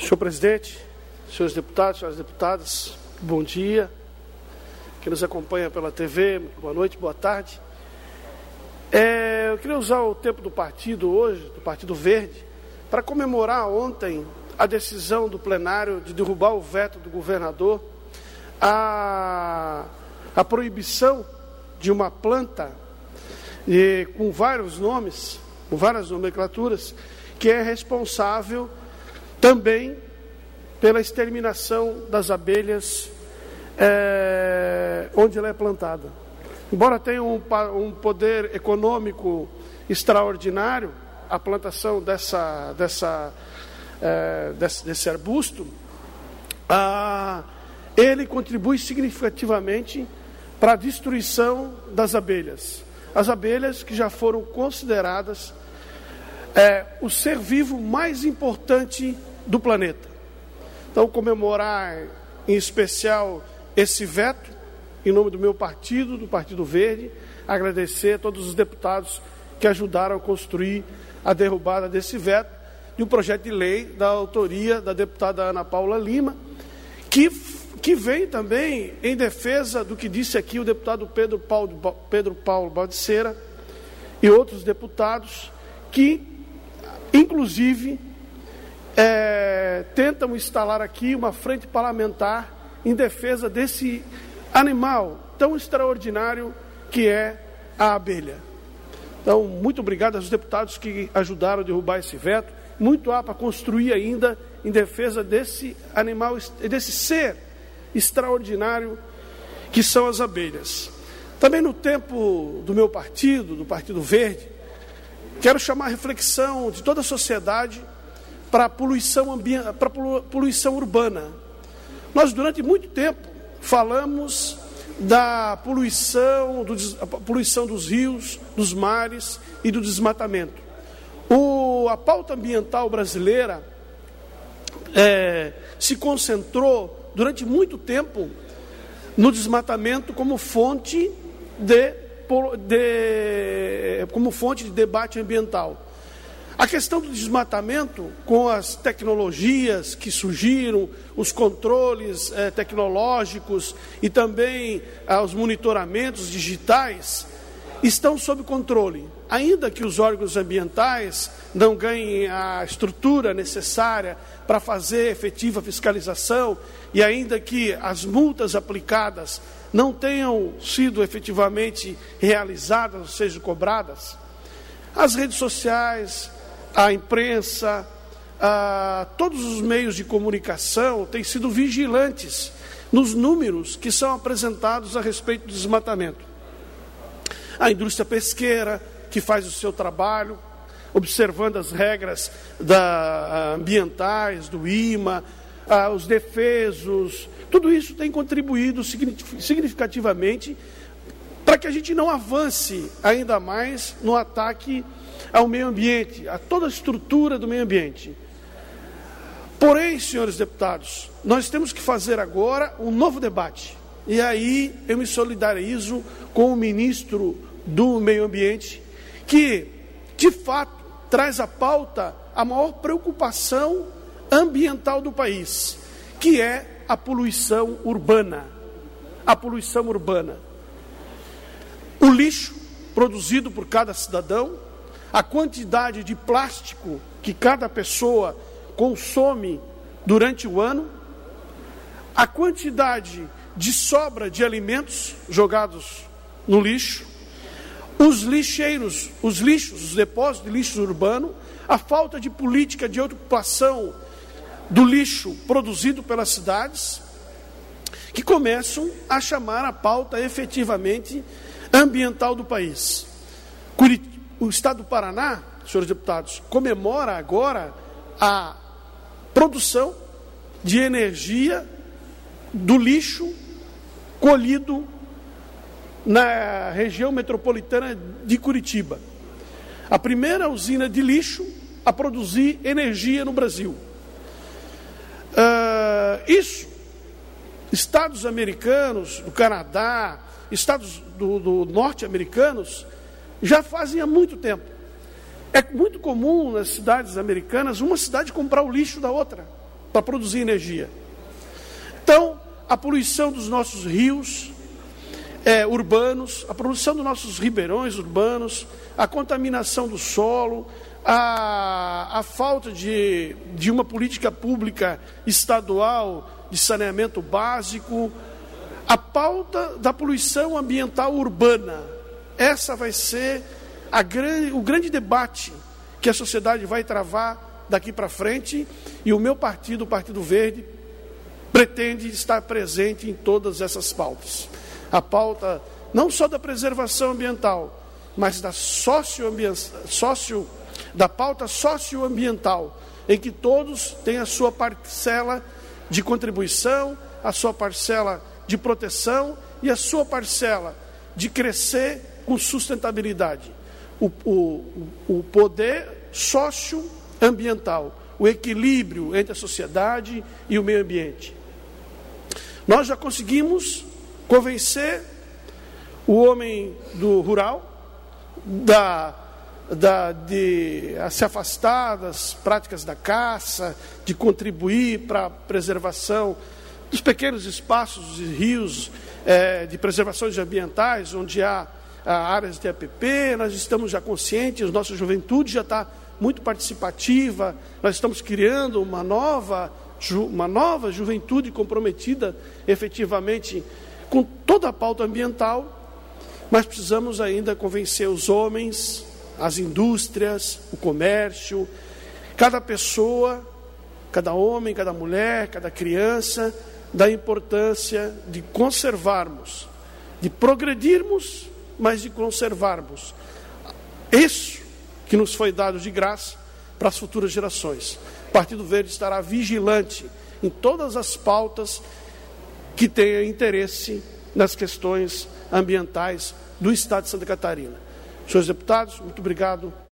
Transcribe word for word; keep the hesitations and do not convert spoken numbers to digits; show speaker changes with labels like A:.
A: Senhor presidente, senhores deputados, senhoras deputadas, bom dia. Quem nos acompanha pela T V, boa noite, boa tarde. É, eu queria usar o tempo do partido hoje, do Partido Verde, para comemorar ontem a decisão do plenário de derrubar o veto do governador a, a proibição de uma planta e, com vários nomes, com várias nomenclaturas, que é responsável também pela exterminação das abelhas é, onde ela é plantada. Embora tenha um, um poder econômico extraordinário, a plantação dessa, dessa, é, desse, desse arbusto, ah, ele contribui significativamente para a destruição das abelhas. As abelhas que já foram consideradas é, o ser vivo mais importante do planeta. Então, comemorar em especial esse veto, em nome do meu partido, do Partido Verde, agradecer a todos os deputados que ajudaram a construir a derrubada desse veto e o projeto de lei da autoria da deputada Ana Paula Lima, que, que vem também em defesa do que disse aqui o deputado Pedro Paulo, Pedro Paulo Baldiceira e outros deputados que, inclusive, é, tentam instalar aqui uma frente parlamentar em defesa desse animal tão extraordinário que é a abelha. Então, muito obrigado aos deputados que ajudaram a derrubar esse veto. Muito há para construir ainda em defesa desse animal, desse ser extraordinário que são as abelhas. Também no tempo do meu partido, do Partido Verde, quero chamar a reflexão de toda a sociedade para a poluição, ambi- para a poluição urbana. Nós, durante muito tempo, falamos da poluição, do, a poluição dos rios, dos mares e do desmatamento. O, a pauta ambiental brasileira é, se concentrou durante muito tempo no desmatamento como fonte de, de, como fonte de debate ambiental. A questão do desmatamento, com as tecnologias que surgiram, os controles eh, tecnológicos e também ah, os monitoramentos digitais, estão sob controle. Ainda que os órgãos ambientais não ganhem a estrutura necessária para fazer efetiva fiscalização e ainda que as multas aplicadas não tenham sido efetivamente realizadas, ou seja, cobradas, as redes sociais, a imprensa, a, todos os meios de comunicação têm sido vigilantes nos números que são apresentados a respeito do desmatamento. A indústria pesqueira, que faz o seu trabalho, observando as regras da, ambientais, do I M A, a, os defesos, tudo isso tem contribuído significativamente para que a gente não avance ainda mais no ataque ao meio ambiente, a toda a estrutura do meio ambiente. Porém, senhores deputados, nós temos que fazer agora um novo debate. E aí eu me solidarizo com o ministro do Meio Ambiente, que, de fato, traz à pauta a maior preocupação ambiental do país, que é a poluição urbana. A poluição urbana. O lixo produzido por cada cidadão, a quantidade de plástico que cada pessoa consome durante o ano, a quantidade de sobra de alimentos jogados no lixo, os lixeiros, os lixos, os depósitos de lixo urbano, a falta de política de ocupação do lixo produzido pelas cidades, que começam a chamar a pauta efetivamente ambiental do país. Curitiba, o Estado do Paraná, senhores deputados, comemora agora a produção de energia do lixo colhido na região metropolitana de Curitiba. A primeira usina de lixo a produzir energia no Brasil. Uh, isso, estados americanos, do Canadá, estados do, do norte-americanos, já fazem há muito tempo. É muito comum nas cidades americanas uma cidade comprar o lixo da outra para produzir energia. Então, a poluição dos nossos rios é, urbanos, a poluição dos nossos ribeirões urbanos, a contaminação do solo, a, a falta de, de uma política pública estadual de saneamento básico, a pauta da poluição ambiental urbana. Essa vai ser a grande, o grande debate que a sociedade vai travar daqui para frente, e o meu partido, o Partido Verde, pretende estar presente em todas essas pautas. A pauta não só da preservação ambiental, mas da socio, da pauta socioambiental, em que todos têm a sua parcela de contribuição, a sua parcela de proteção e a sua parcela de crescer com sustentabilidade. O, o, o poder socioambiental, o equilíbrio entre a sociedade e o meio ambiente. Nós já conseguimos convencer o homem do rural da, da, de a se afastar das práticas da caça, de contribuir para a preservação dos pequenos espaços e rios é, de preservações ambientais, onde há, há áreas de A P P. Nós estamos já conscientes, nossa juventude já está muito participativa, nós estamos criando uma nova, uma nova juventude comprometida efetivamente com toda a pauta ambiental, mas precisamos ainda convencer os homens, as indústrias, o comércio, cada pessoa, cada homem, cada mulher, cada criança, da importância de conservarmos, de progredirmos, mas de conservarmos isso que nos foi dado de graça para as futuras gerações. O Partido Verde estará vigilante em todas as pautas que tenham interesse nas questões ambientais do Estado de Santa Catarina. Senhores deputados, muito obrigado.